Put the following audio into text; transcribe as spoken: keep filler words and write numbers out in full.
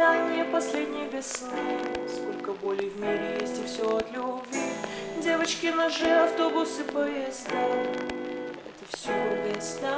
ожидание последней весны. Сколько боли в мире есть, и все от любви. Девочки, ножи, автобусы, поезда — это все весна.